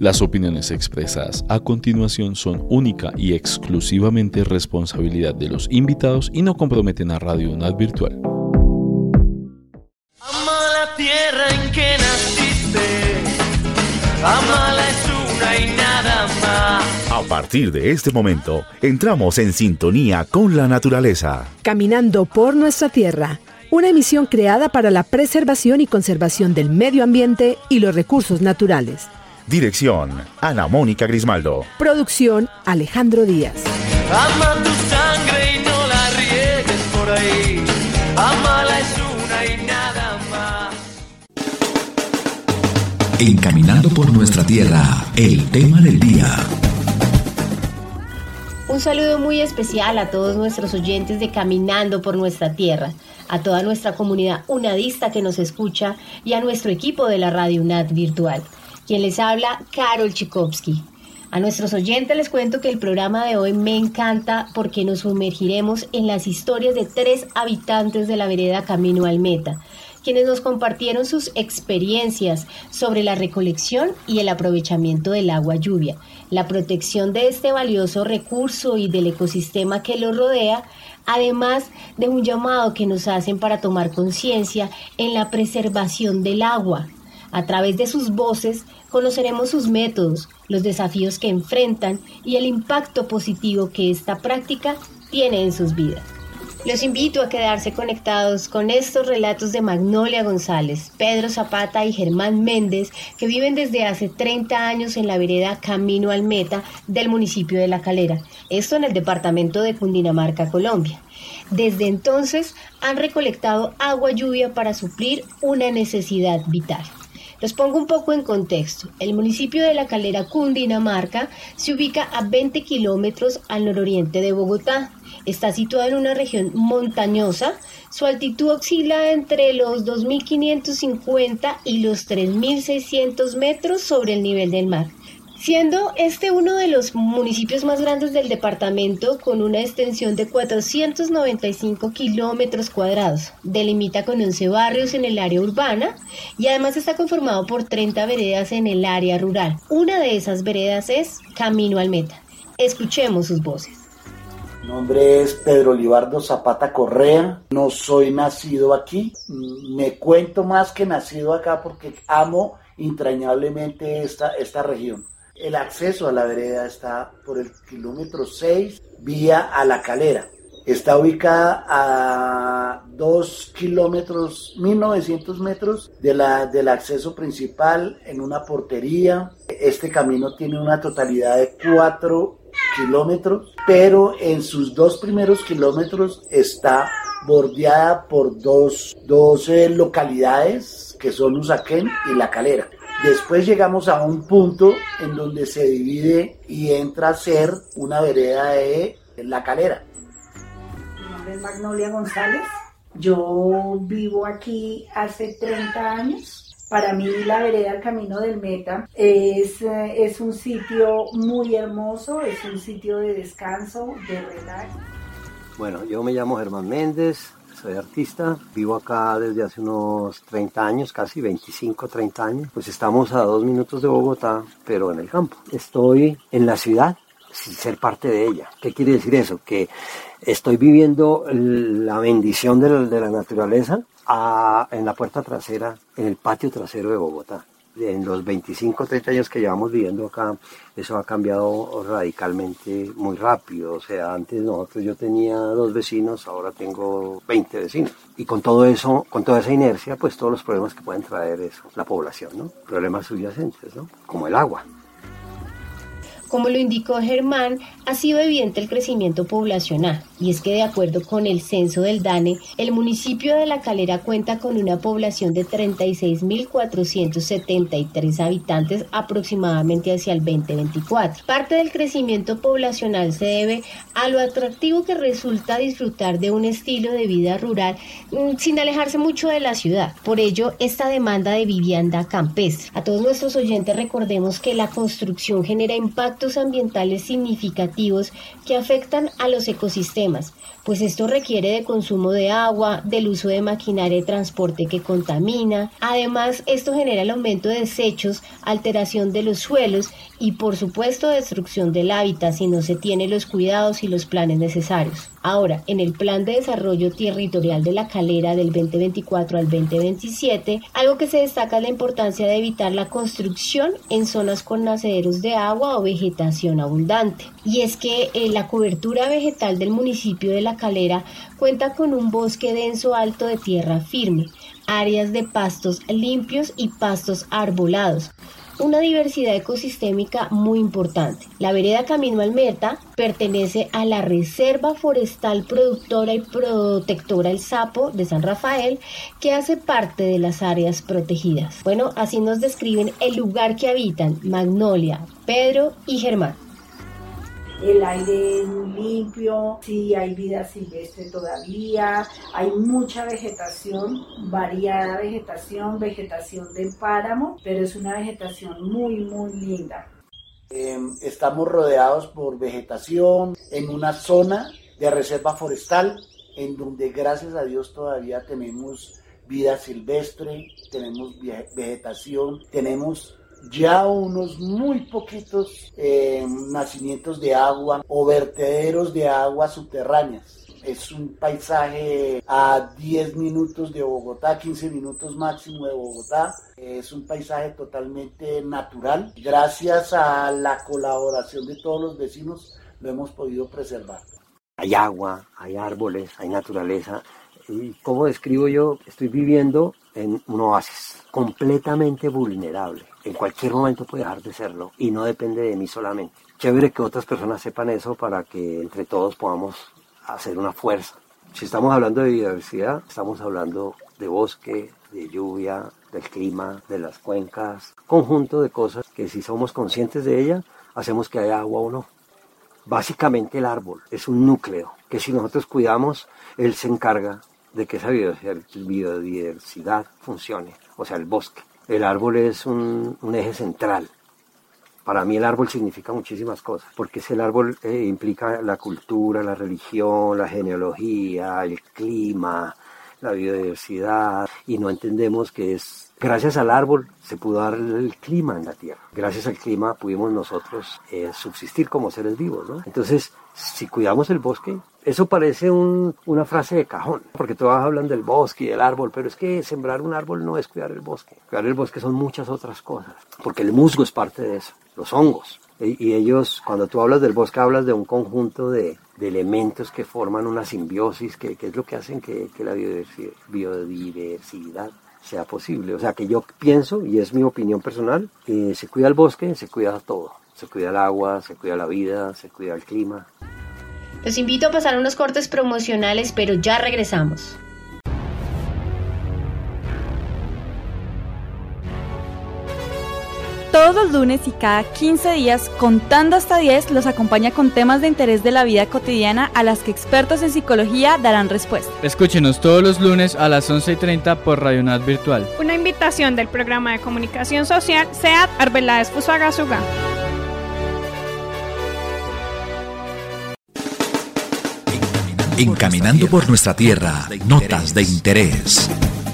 Las opiniones expresadas a continuación son única y exclusivamente responsabilidad de los invitados y no comprometen a Radio UNAD Virtual. Ama la tierra en que naciste, amala es una y nada más. A partir de este momento, entramos en sintonía con la naturaleza. Caminando por nuestra tierra, una emisión creada para la preservación y conservación del medio ambiente y los recursos naturales. Dirección, Ana Mónica Grismaldo. Producción, Alejandro Díaz. Ama tu sangre y no la riegues por ahí. Amala es una y nada más. En Caminando por nuestra tierra, el tema del día. Un saludo muy especial a todos nuestros oyentes de Caminando por nuestra tierra, a toda nuestra comunidad unadista que nos escucha y a nuestro equipo de la Radio UNAD Virtual. Quien les habla, Karol Chikowski. A nuestros oyentes les cuento que el programa de hoy me encanta porque nos sumergiremos en las historias de 3 habitantes de la vereda Camino al Meta, quienes nos compartieron sus experiencias sobre la recolección y el aprovechamiento del agua lluvia, la protección de este valioso recurso y del ecosistema que lo rodea, además de un llamado que nos hacen para tomar conciencia en la preservación del agua. A través de sus voces conoceremos sus métodos, los desafíos que enfrentan y el impacto positivo que esta práctica tiene en sus vidas. Los invito a quedarse conectados con estos relatos de Magnolia González, Pedro Zapata y Germán Méndez, que viven desde hace 30 años en la vereda Camino al Meta del municipio de La Calera, esto en el departamento de Cundinamarca, Colombia. Desde entonces han recolectado agua lluvia para suplir una necesidad vital. Los pongo un poco en contexto. El municipio de La Calera, Cundinamarca, se ubica a 20 kilómetros al nororiente de Bogotá. Está situado en una región montañosa. Su altitud oscila entre los 2.550 y los 3.600 metros sobre el nivel del mar, siendo este uno de los municipios más grandes del departamento con una extensión de 495 kilómetros cuadrados. Delimita con 11 barrios en el área urbana y además está conformado por 30 veredas en el área rural. Una de esas veredas es Camino al Meta. Escuchemos sus voces. Mi nombre es Pedro Libardo Zapata Correa, no soy nacido aquí, me cuento más que nacido acá porque amo entrañablemente esta región. El acceso a la vereda está por el kilómetro 6, vía a La Calera. Está ubicada a 2 kilómetros, 1.900 metros del acceso principal en una portería. Este camino tiene una totalidad de 4 kilómetros, pero en sus 2 primeros kilómetros está bordeada por dos localidades que son Usaquén y La Calera. Después llegamos a un punto en donde se divide y entra a ser una vereda de La Calera. Mi nombre es Magnolia González. Yo vivo aquí hace 30 años. Para mí la vereda Camino del Meta es un sitio muy hermoso, es un sitio de descanso, de relax. Bueno, yo me llamo Germán Méndez. Soy artista, vivo acá desde hace unos 30 años, casi 25, 30 años. Pues estamos a 2 minutos de Bogotá, pero en el campo. Estoy en la ciudad sin ser parte de ella. ¿Qué quiere decir eso? Que estoy viviendo la bendición de la naturaleza en la puerta trasera, en el patio trasero de Bogotá. En los 25, 30 años que llevamos viviendo acá, eso ha cambiado radicalmente muy rápido. O sea, antes yo tenía 2 vecinos, ahora tengo 20 vecinos. Y con todo eso, con toda esa inercia, pues todos los problemas que pueden traer eso, la población, ¿no? Problemas subyacentes, ¿no? Como el agua. Como lo indicó Germán, ha sido evidente el crecimiento poblacional, y es que de acuerdo con el censo del DANE, el municipio de La Calera cuenta con una población de 36.473 habitantes aproximadamente hacia el 2024. Parte del crecimiento poblacional se debe a lo atractivo que resulta disfrutar de un estilo de vida rural sin alejarse mucho de la ciudad. Por ello, esta demanda de vivienda campestre. A todos nuestros oyentes recordemos que la construcción genera impactos ambientales significativos que afectan a los ecosistemas, ecosistemas, pues esto requiere de consumo de agua, del uso de maquinaria de transporte que contamina. Además, esto genera el aumento de desechos, alteración de los suelos y, por supuesto, destrucción del hábitat si no se tienen los cuidados y los planes necesarios. Ahora, en el Plan de Desarrollo Territorial de La Calera del 2024 al 2027, algo que se destaca es la importancia de evitar la construcción en zonas con nacederos de agua o vegetación abundante. Y es que la cobertura vegetal del municipio de La Calera cuenta con un bosque denso alto de tierra firme, áreas de pastos limpios y pastos arbolados. Una diversidad ecosistémica muy importante. La vereda Camino al Meta pertenece a la Reserva Forestal Productora y Protectora El Sapo de San Rafael, que hace parte de las áreas protegidas. Bueno, así nos describen el lugar que habitan Magnolia, Pedro y Germán. El aire es muy limpio, sí hay vida silvestre todavía, hay mucha vegetación, variada vegetación del páramo, pero es una vegetación muy, muy linda. Estamos rodeados por vegetación en una zona de reserva forestal, en donde gracias a Dios todavía tenemos vida silvestre, tenemos vegetación, tenemos ya unos muy poquitos nacimientos de agua o vertederos de agua subterráneas. Es un paisaje a 10 minutos de Bogotá, 15 minutos máximo de Bogotá. Es un paisaje totalmente natural. Gracias a la colaboración de todos los vecinos lo hemos podido preservar. Hay agua, hay árboles, hay naturaleza. ¿Y cómo describo yo? Estoy viviendo en un oasis completamente vulnerable. En cualquier momento puede dejar de serlo y no depende de mí solamente. Chévere que otras personas sepan eso para que entre todos podamos hacer una fuerza. Si estamos hablando de biodiversidad, estamos hablando de bosque, de lluvia, del clima, de las cuencas, conjunto de cosas que si somos conscientes de ella, hacemos que haya agua o no. Básicamente el árbol es un núcleo que si nosotros cuidamos, él se encarga de que esa biodiversidad funcione, o sea, el bosque. El árbol es un eje central. Para mí el árbol significa muchísimas cosas, porque el árbol implica la cultura, la religión, la genealogía, el clima, la biodiversidad, y no entendemos que es gracias al árbol se pudo dar el clima en la tierra. Gracias al clima pudimos nosotros subsistir como seres vivos, ¿no? Entonces, si cuidamos el bosque, eso parece una frase de cajón, porque todos hablan del bosque y del árbol, pero es que sembrar un árbol no es cuidar el bosque. Cuidar el bosque son muchas otras cosas, porque el musgo es parte de eso, los hongos. Y ellos, cuando tú hablas del bosque, hablas de un conjunto de elementos que forman una simbiosis, que es lo que hacen que la biodiversidad sea posible. O sea, que yo pienso, y es mi opinión personal, que se cuida el bosque, se cuida todo. Se cuida el agua, se cuida la vida, se cuida el clima. Los invito a pasar unos cortes promocionales, pero ya regresamos. Todos los lunes y cada 15 días, contando hasta 10, los acompaña con temas de interés de la vida cotidiana a las que expertos en psicología darán respuesta. Escúchenos todos los lunes a las 11:30 por Radionat Virtual. Una invitación del programa de comunicación social SEAT Arbeláez Fusagasugá. Encaminando por nuestra tierra, notas de interés.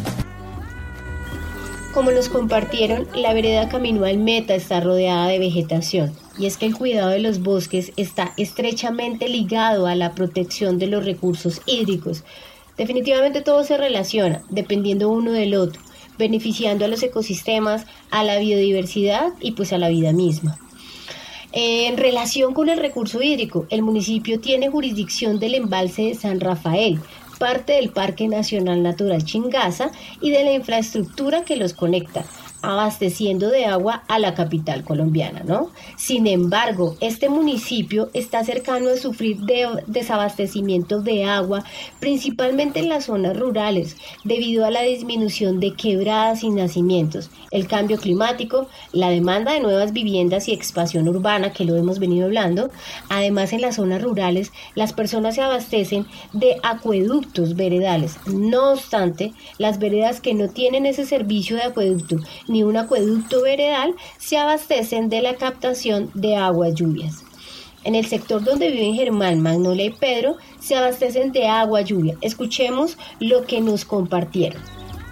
Como nos compartieron, la vereda Camino al Meta está rodeada de vegetación, y es que el cuidado de los bosques está estrechamente ligado a la protección de los recursos hídricos. Definitivamente todo se relaciona, dependiendo uno del otro, beneficiando a los ecosistemas, a la biodiversidad y pues a la vida misma. En relación con el recurso hídrico, el municipio tiene jurisdicción del embalse de San Rafael, parte del Parque Nacional Natural Chingaza y de la infraestructura que los conecta, abasteciendo de agua a la capital colombiana, ¿no? Sin embargo, este municipio está cercano a sufrir de desabastecimiento de agua, principalmente en las zonas rurales, debido a la disminución de quebradas y nacimientos, el cambio climático, la demanda de nuevas viviendas y expansión urbana, que lo hemos venido hablando. Además, en las zonas rurales, las personas se abastecen de acueductos veredales. No obstante, las veredas que no tienen ese servicio de acueducto ni un acueducto veredal se abastecen de la captación de aguas lluvias. En el sector donde viven Germán, Magnolia y Pedro se abastecen de agua lluvia. Escuchemos lo que nos compartieron.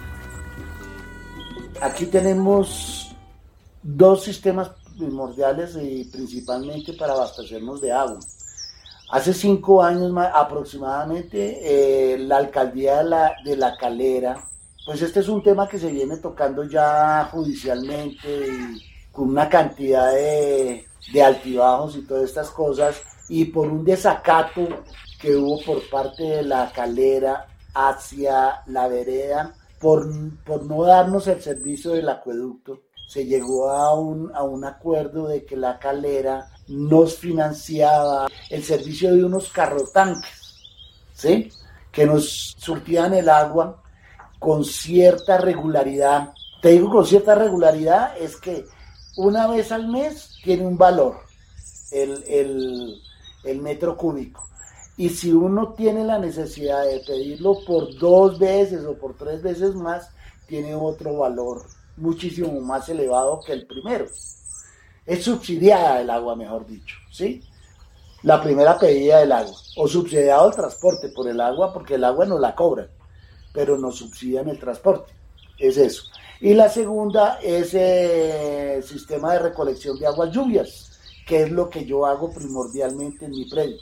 Aquí tenemos dos sistemas primordiales y principalmente para abastecernos de agua. Hace 5 años aproximadamente la alcaldía de la Calera, pues este es un tema que se viene tocando ya judicialmente y con una cantidad de altibajos y todas estas cosas, y por un desacato que hubo por parte de la Calera hacia la vereda, por no darnos el servicio del acueducto, se llegó a un acuerdo de que la Calera nos financiaba el servicio de unos carrotanques, ¿sí?, que nos surtían el agua con cierta regularidad. Te digo con cierta regularidad, es que una vez al mes tiene un valor el metro cúbico, y si uno tiene la necesidad de pedirlo por 2 veces o por 3 veces más, tiene otro valor muchísimo más elevado que el primero. Es subsidiada el agua, mejor dicho, ¿sí? La primera pedida del agua, o subsidiado el transporte por el agua, porque el agua no la cobran, pero nos subsidian el transporte, es eso. Y la segunda es el sistema de recolección de aguas lluvias, que es lo que yo hago primordialmente en mi predio.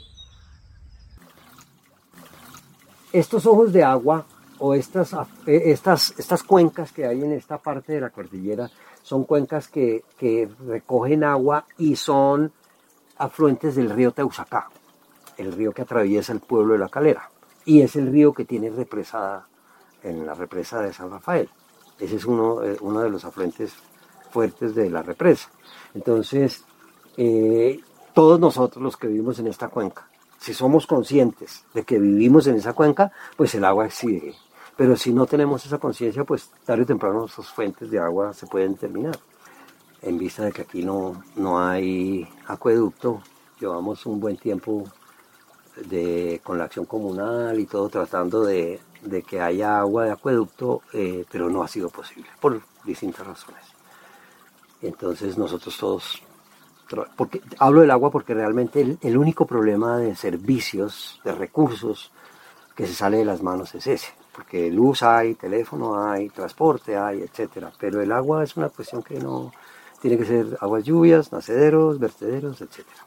Estos ojos de agua o estas cuencas que hay en esta parte de la cordillera son cuencas que recogen agua y son afluentes del río Teusacá, el río que atraviesa el pueblo de La Calera, y es el río que tiene represada en la represa de San Rafael. Ese es uno de los afluentes fuertes de la represa. Entonces, todos nosotros los que vivimos en esta cuenca, si somos conscientes de que vivimos en esa cuenca, pues el agua sigue. Pero si no tenemos esa conciencia, pues tarde o temprano nuestras fuentes de agua se pueden terminar. En vista de que aquí no hay acueducto, llevamos un buen tiempo con la acción comunal y todo tratando de que haya agua de acueducto, pero no ha sido posible por distintas razones. Entonces nosotros todos, porque hablo del agua porque realmente el único problema de servicios, de recursos que se sale de las manos es ese, porque luz hay, teléfono hay, transporte hay, etcétera, pero el agua es una cuestión que no tiene que ser aguas lluvias, nacederos, vertederos, etcétera.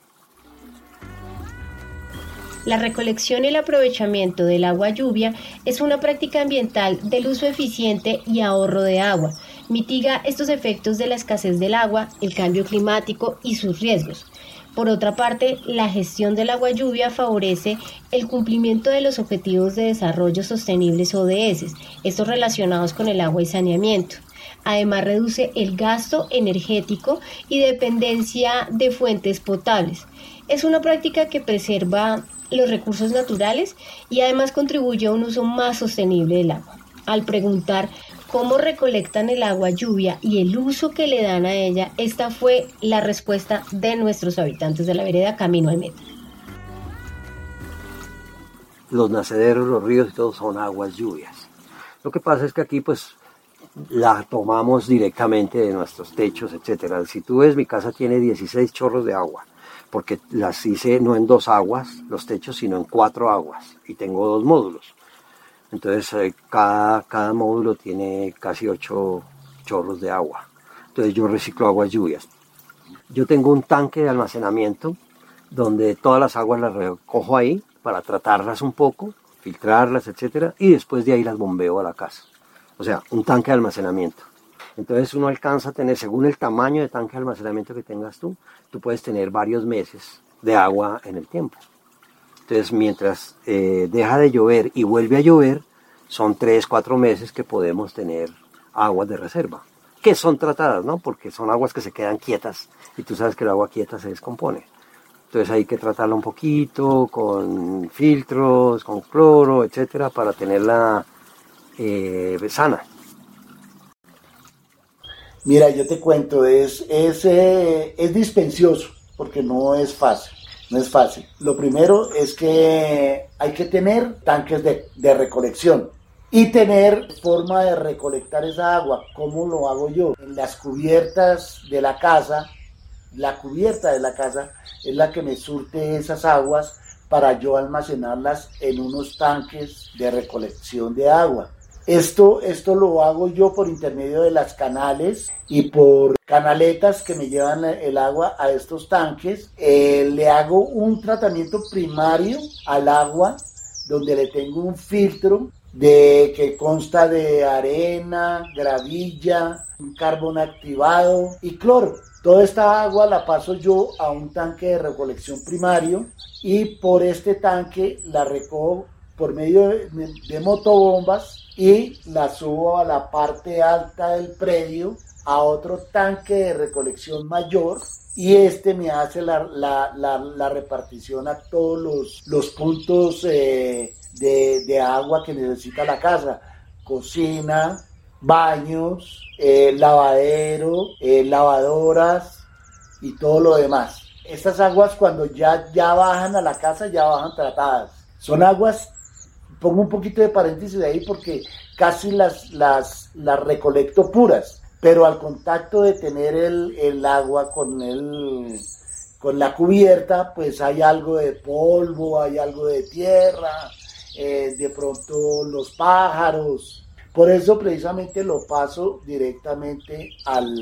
La recolección y el aprovechamiento del agua lluvia es una práctica ambiental del uso eficiente y ahorro de agua. Mitiga estos efectos de la escasez del agua, el cambio climático y sus riesgos. Por otra parte, la gestión del agua lluvia favorece el cumplimiento de los Objetivos de Desarrollo Sostenibles ODS, estos relacionados con el agua y saneamiento. Además, reduce el gasto energético y dependencia de fuentes potables. Es una práctica que preserva los recursos naturales y además contribuye a un uso más sostenible del agua. Al preguntar cómo recolectan el agua lluvia y el uso que le dan a ella, esta fue la respuesta de nuestros habitantes de la vereda Camino al Meta. Los nacederos, los ríos y todo son aguas lluvias. Lo que pasa es que aquí pues la tomamos directamente de nuestros techos, etcétera. Si tú ves, mi casa tiene 16 chorros de agua, porque las hice no en 2 aguas, los techos, sino en 4 aguas, y tengo 2 módulos. Entonces cada módulo tiene casi 8 chorros de agua. Entonces yo reciclo aguas lluvias. Yo tengo un tanque de almacenamiento donde todas las aguas las recojo ahí para tratarlas un poco, filtrarlas, etcétera, y después de ahí las bombeo a la casa. O sea, un tanque de almacenamiento. Entonces uno alcanza a tener, según el tamaño de tanque de almacenamiento que tengas tú puedes tener varios meses de agua en el tiempo. Entonces mientras deja de llover y vuelve a llover, son 3-4 meses que podemos tener aguas de reserva, que son tratadas, ¿no? Porque son aguas que se quedan quietas y tú sabes que el agua quieta se descompone. Entonces hay que tratarla un poquito con filtros, con cloro, etcétera, para tenerla sana. Mira, yo te cuento, es dispendioso, porque no es fácil. Lo primero es que hay que tener tanques de recolección y tener forma de recolectar esa agua. ¿Cómo lo hago yo? En las cubiertas de la casa la cubierta de la casa es la que me surte esas aguas para yo almacenarlas en unos tanques de recolección de agua. Esto lo hago yo por intermedio de las canales y por canaletas que me llevan el agua a estos tanques. Le hago un tratamiento primario al agua donde le tengo un filtro que consta de arena, gravilla, un carbón activado y cloro. Toda esta agua la paso yo a un tanque de recolección primario y por este tanque la recojo por medio de motobombas y la subo a la parte alta del predio a otro tanque de recolección mayor y me hace la repartición a todos los puntos de agua que necesita la casa: cocina, baños, lavadero, lavadoras y todo lo demás. Estas aguas cuando ya bajan a la casa ya bajan tratadas. Son aguas, pongo un poquito de paréntesis ahí porque casi las recolecto puras, pero al contacto de tener el agua con la cubierta, pues hay algo de polvo, hay algo de tierra, de pronto los pájaros. Por eso precisamente lo paso directamente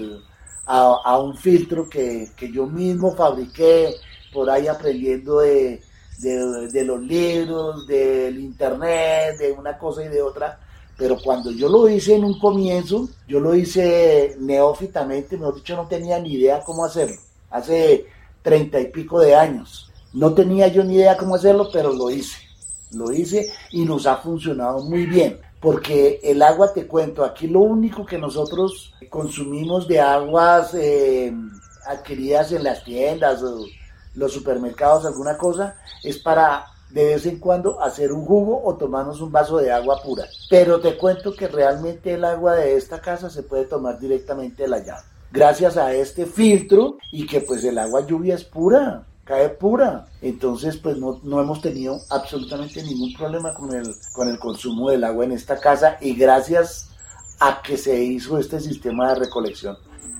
a un filtro que yo mismo fabriqué por ahí aprendiendo de los libros, del internet, de una cosa y de otra. Pero cuando yo lo hice en un comienzo, yo lo hice neófitamente, mejor dicho, no tenía ni idea cómo hacerlo. Hace 30 y pico de años. No tenía yo ni idea cómo hacerlo, pero lo hice. Lo hice y nos ha funcionado muy bien. Porque el agua, te cuento, aquí lo único que nosotros consumimos de aguas adquiridas en las tiendas o los supermercados, alguna cosa, es para de vez en cuando hacer un jugo o tomarnos un vaso de agua pura. Pero te cuento que realmente el agua de esta casa se puede tomar directamente de la llave, gracias a este filtro, y que pues el agua lluvia es pura, cae pura. Entonces pues no hemos tenido absolutamente ningún problema con el consumo del agua en esta casa, y gracias a que se hizo este sistema de recolección.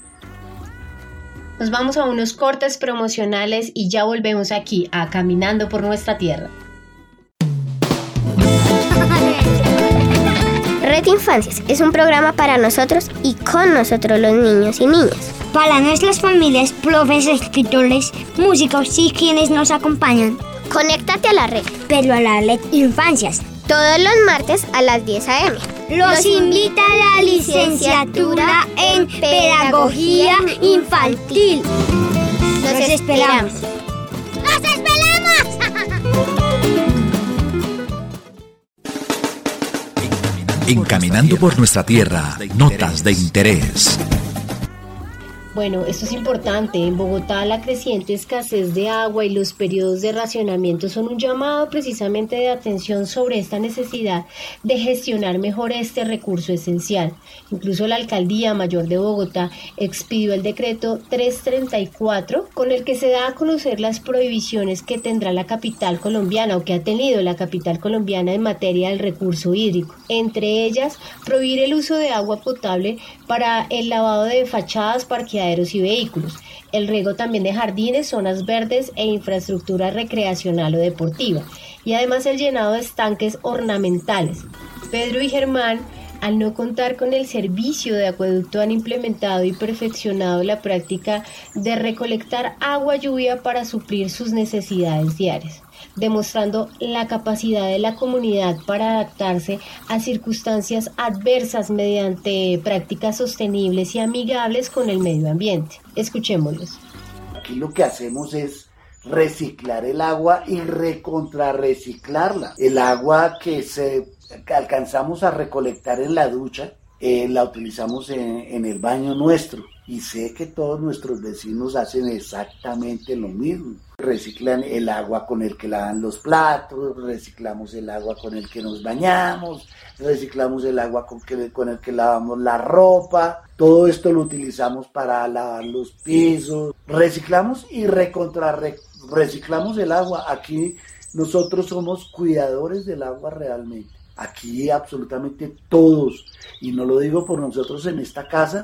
Nos vamos a unos cortes promocionales y ya volvemos aquí a Caminando por Nuestra Tierra. Red Infancias es un programa para nosotros y con nosotros los niños y niñas. Para nuestras familias, profes, escritores, músicos y quienes nos acompañan. Conéctate a la red. Pero a la Red Infancias. Todos los martes a las 10 a.m. Los invita a la licenciatura en Pedagogía Infantil. Los esperamos. ¡Los esperamos! Encaminando por nuestra tierra, notas de interés. Bueno, esto es importante. En Bogotá la creciente escasez de agua y los periodos de racionamiento son un llamado precisamente de atención sobre esta necesidad de gestionar mejor este recurso esencial. Incluso la Alcaldía Mayor de Bogotá expidió el decreto 334 con el que se da a conocer las prohibiciones que tendrá la capital colombiana o que ha tenido la capital colombiana en materia del recurso hídrico. Entre ellas, prohibir el uso de agua potable para el lavado de fachadas, parqueaderos y vehículos, el riego también de jardines, zonas verdes e infraestructura recreacional o deportiva, y además el llenado de estanques ornamentales. Pedro y Germán, al no contar con el servicio de acueducto, han implementado y perfeccionado la práctica de recolectar agua lluvia para suplir sus necesidades diarias, demostrando la capacidad de la comunidad para adaptarse a circunstancias adversas mediante prácticas sostenibles y amigables con el medio ambiente. Escuchémoslos. Aquí lo que hacemos es reciclar el agua y recontrarreciclarla. El agua que alcanzamos a recolectar en la ducha, la utilizamos en el baño nuestro. Y sé que todos nuestros vecinos hacen exactamente lo mismo. Reciclan el agua con el que lavan los platos, reciclamos el agua con el que nos bañamos, reciclamos el agua con el que lavamos la ropa. Todo esto lo utilizamos para lavar los pisos. Reciclamos y reciclamos el agua. Aquí nosotros somos cuidadores del agua realmente. Aquí absolutamente todos, y no lo digo por nosotros en esta casa,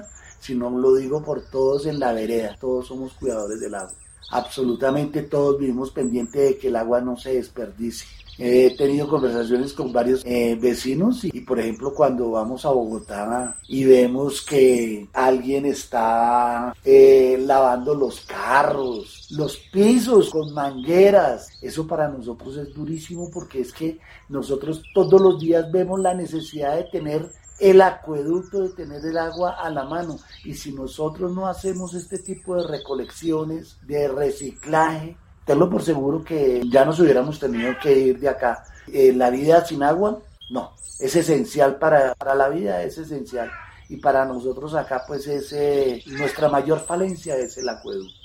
sino lo digo por todos en la vereda. Todos somos cuidadores del agua. Absolutamente todos vivimos pendientes de que el agua no se desperdicie. He tenido conversaciones con varios vecinos y, por ejemplo, cuando vamos a Bogotá y vemos que alguien está lavando los carros, los pisos con mangueras, eso para nosotros es durísimo, porque es que nosotros todos los días vemos la necesidad de tener el acueducto, de tener el agua a la mano, y si nosotros no hacemos este tipo de recolecciones, de reciclaje, tenlo por seguro que ya nos hubiéramos tenido que ir de acá. La vida sin agua, no, es esencial para la vida, es esencial, y para nosotros acá pues es nuestra mayor falencia es el acueducto.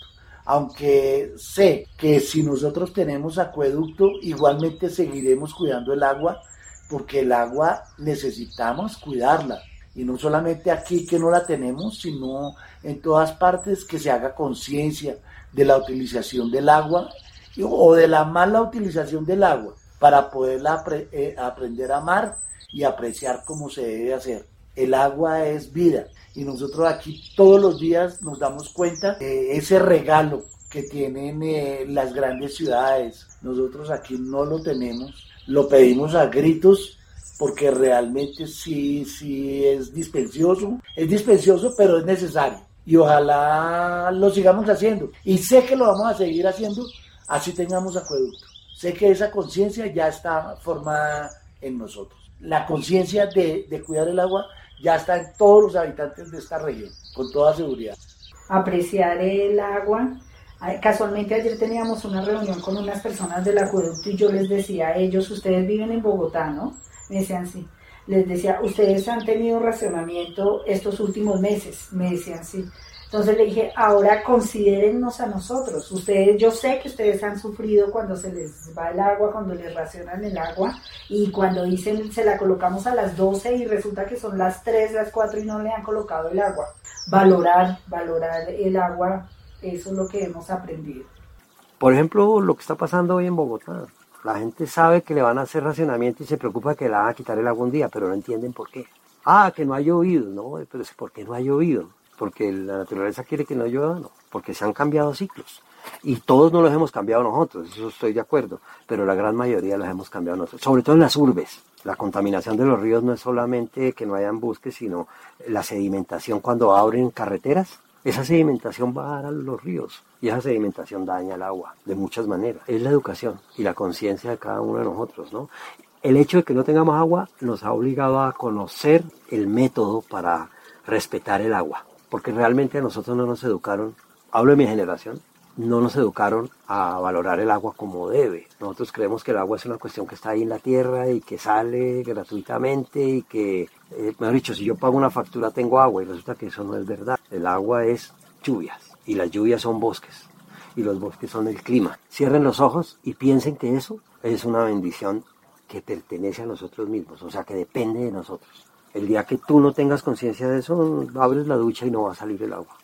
Aunque sé que si nosotros tenemos acueducto, igualmente seguiremos cuidando el agua, porque el agua necesitamos cuidarla, y no solamente aquí que no la tenemos, sino en todas partes, que se haga conciencia de la utilización del agua o de la mala utilización del agua, para poderla aprender a amar y apreciar como se debe hacer. El agua es vida, y nosotros aquí todos los días nos damos cuenta de ese regalo que tienen las grandes ciudades. Nosotros aquí no lo tenemos, lo pedimos a gritos, porque realmente sí es dispendioso, pero es necesario, y ojalá lo sigamos haciendo, y sé que lo vamos a seguir haciendo así tengamos acueducto. Sé que esa conciencia ya está formada en nosotros. La conciencia de cuidar el agua ya está en todos los habitantes de esta región, con toda seguridad. Apreciar el agua. Casualmente ayer teníamos una reunión con unas personas del acueducto y yo les decía a ellos, ustedes viven en Bogotá, ¿no? Me decían sí. Les decía, ustedes han tenido racionamiento estos últimos meses. Me decían sí. Entonces le dije, ahora considérennos a nosotros. Ustedes, yo sé que ustedes han sufrido cuando se les va el agua, cuando les racionan el agua, y cuando dicen se la colocamos a las 12 y resulta que son las 3, las 4 y no le han colocado el agua. Valorar el agua, eso es lo que hemos aprendido. Por ejemplo, lo que está pasando hoy en Bogotá. La gente sabe que le van a hacer racionamiento y se preocupa que le van a quitar el agua un día, pero no entienden por qué. Que no ha llovido, ¿no? Pero ¿por qué no ha llovido? Porque la naturaleza quiere que no llueva, no. Porque se han cambiado ciclos. Y todos no los hemos cambiado nosotros, eso estoy de acuerdo, pero la gran mayoría los hemos cambiado nosotros. Sobre todo en las urbes. La contaminación de los ríos no es solamente que no hayan bosques, sino la sedimentación cuando abren carreteras. Esa sedimentación va a los ríos y esa sedimentación daña el agua de muchas maneras. Es la educación y la conciencia de cada uno de nosotros, ¿no? El hecho de que no tengamos agua nos ha obligado a conocer el método para respetar el agua, porque realmente a nosotros no nos educaron, hablo de mi generación, no nos educaron a valorar el agua como debe. Nosotros creemos que el agua es una cuestión que está ahí en la tierra y que sale gratuitamente y que, mejor dicho, si yo pago una factura tengo agua, y resulta que eso no es verdad. El agua es lluvias y las lluvias son bosques y los bosques son el clima. Cierren los ojos y piensen que eso es una bendición que pertenece a nosotros mismos, o sea que depende de nosotros. El día que tú no tengas conciencia de eso, abres la ducha y no va a salir el agua.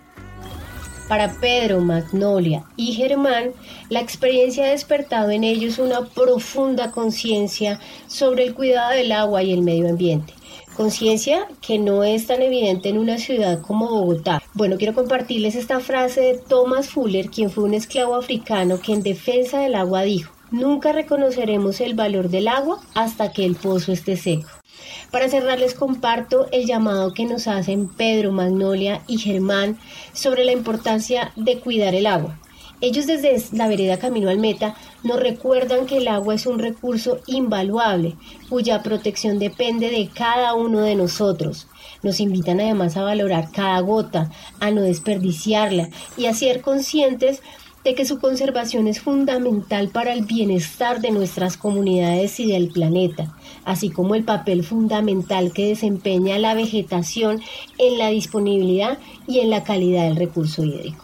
Para Pedro, Magnolia y Germán, la experiencia ha despertado en ellos una profunda conciencia sobre el cuidado del agua y el medio ambiente. Conciencia que no es tan evidente en una ciudad como Bogotá. Bueno, quiero compartirles esta frase de Thomas Fuller, quien fue un esclavo africano que en defensa del agua dijo: nunca reconoceremos el valor del agua hasta que el pozo esté seco. Para cerrar, les comparto el llamado que nos hacen Pedro, Magnolia y Germán sobre la importancia de cuidar el agua. Ellos desde la vereda Camino al Meta nos recuerdan que el agua es un recurso invaluable, cuya protección depende de cada uno de nosotros. Nos invitan además a valorar cada gota, a no desperdiciarla y a ser conscientes de que su conservación es fundamental para el bienestar de nuestras comunidades y del planeta, así como el papel fundamental que desempeña la vegetación en la disponibilidad y en la calidad del recurso hídrico.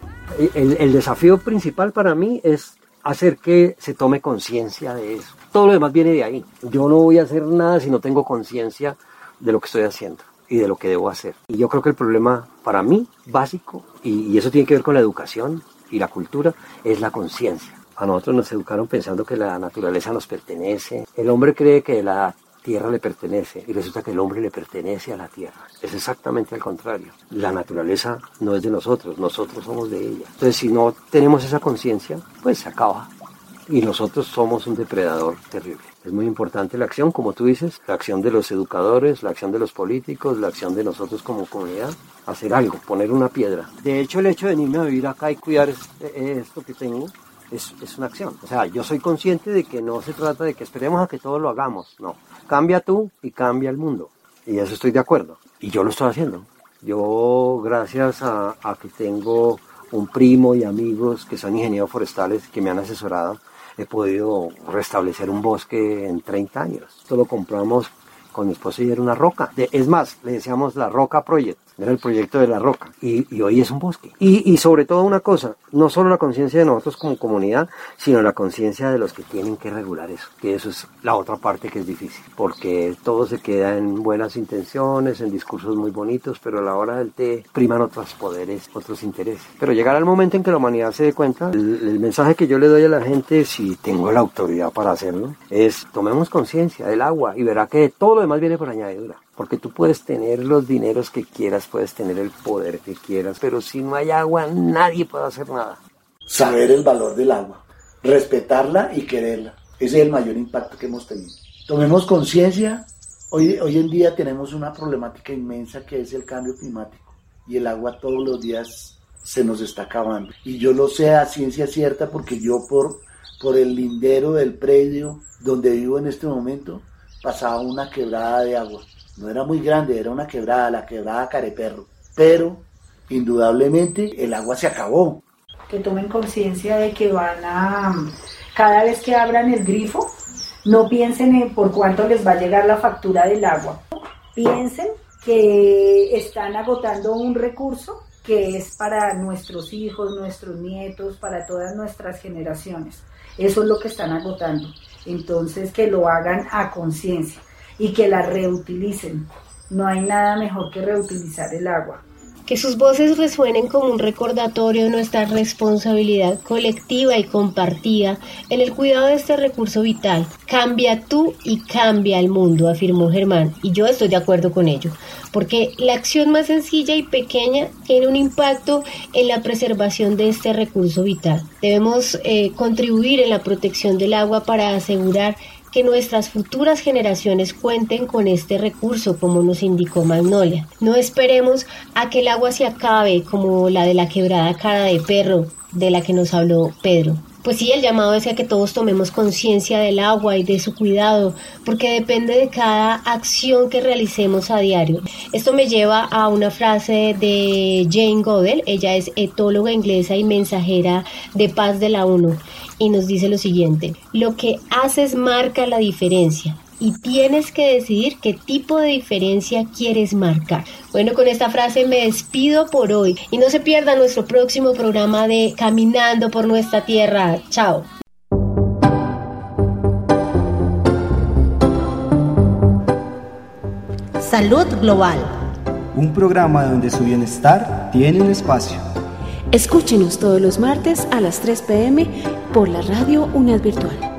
El desafío principal para mí es hacer que se tome conciencia de eso. Todo lo demás viene de ahí. Yo no voy a hacer nada si no tengo conciencia de lo que estoy haciendo y de lo que debo hacer. Y yo creo que el problema para mí básico, y eso tiene que ver con la educación y la cultura, es la conciencia. A nosotros nos educaron pensando que la naturaleza nos pertenece. El hombre cree que la tierra le pertenece y resulta que el hombre le pertenece a la tierra. Es exactamente al contrario. La naturaleza no es de nosotros, nosotros somos de ella. Entonces, si no tenemos esa conciencia, pues se acaba. Y nosotros somos un depredador terrible. Es muy importante la acción, como tú dices, la acción de los educadores, la acción de los políticos, la acción de nosotros como comunidad. Hacer algo, poner una piedra. De hecho, el hecho de venirme a vivir acá y cuidar esto que tengo es una acción. O sea, yo soy consciente de que no se trata de que esperemos a que todos lo hagamos. No, cambia tú y cambia el mundo. Y eso estoy de acuerdo. Y yo lo estoy haciendo. Yo, gracias a que tengo un primo y amigos que son ingenieros forestales que me han asesorado, he podido restablecer un bosque en 30 años. Esto lo compramos con mi esposa y era una roca. Es más, le decíamos la Roca Project. Era el proyecto de la roca. Y hoy es un bosque. Y sobre todo una cosa, no solo la conciencia de nosotros como comunidad, sino la conciencia de los que tienen que regular eso. Que eso es la otra parte que es difícil. Porque todo se queda en buenas intenciones, en discursos muy bonitos, pero a la hora del té priman otros poderes, otros intereses. Pero llegará el momento en que la humanidad se dé cuenta. El mensaje que yo le doy a la gente, si tengo la autoridad para hacerlo, es tomemos conciencia del agua y verá que todo lo demás viene por añadidura. Porque tú puedes tener los dineros que quieras, puedes tener el poder que quieras, pero si no hay agua, nadie puede hacer nada. Saber el valor del agua, respetarla y quererla. Ese es el mayor impacto que hemos tenido. Tomemos conciencia. Hoy en día tenemos una problemática inmensa que es el cambio climático. Y el agua todos los días se nos está acabando. Y yo lo sé a ciencia cierta porque yo por el lindero del predio donde vivo en este momento pasaba una quebrada de agua. No era muy grande, era una quebrada, la quebrada Careperro. Pero, indudablemente, el agua se acabó. Que tomen conciencia de que cada vez que abran el grifo, no piensen en por cuánto les va a llegar la factura del agua. Piensen que están agotando un recurso que es para nuestros hijos, nuestros nietos, para todas nuestras generaciones. Eso es lo que están agotando. Entonces, que lo hagan a conciencia y que la reutilicen. No hay nada mejor que reutilizar el agua. Que sus voces resuenen como un recordatorio de nuestra responsabilidad colectiva y compartida en el cuidado de este recurso vital. Cambia tú y cambia el mundo, afirmó Germán, y yo estoy de acuerdo con ello, porque la acción más sencilla y pequeña tiene un impacto en la preservación de este recurso vital. Debemos contribuir en la protección del agua para asegurar que nuestras futuras generaciones cuenten con este recurso, como nos indicó Magnolia. No esperemos a que el agua se acabe, como la de la quebrada Careperro, de la que nos habló Pedro. Pues sí, el llamado es a que todos tomemos conciencia del agua y de su cuidado, porque depende de cada acción que realicemos a diario. Esto me lleva a una frase de Jane Goodall. Ella es etóloga inglesa y mensajera de paz de la ONU, y nos dice lo siguiente: lo que haces marca la diferencia, y tienes que decidir qué tipo de diferencia quieres marcar. Bueno, con esta frase me despido por hoy y no se pierda nuestro próximo programa de Caminando por Nuestra Tierra. Chao. Salud Global. Un programa donde su bienestar tiene un espacio. Escúchenos todos los martes a las 3 p.m. por la radio UNED Virtual.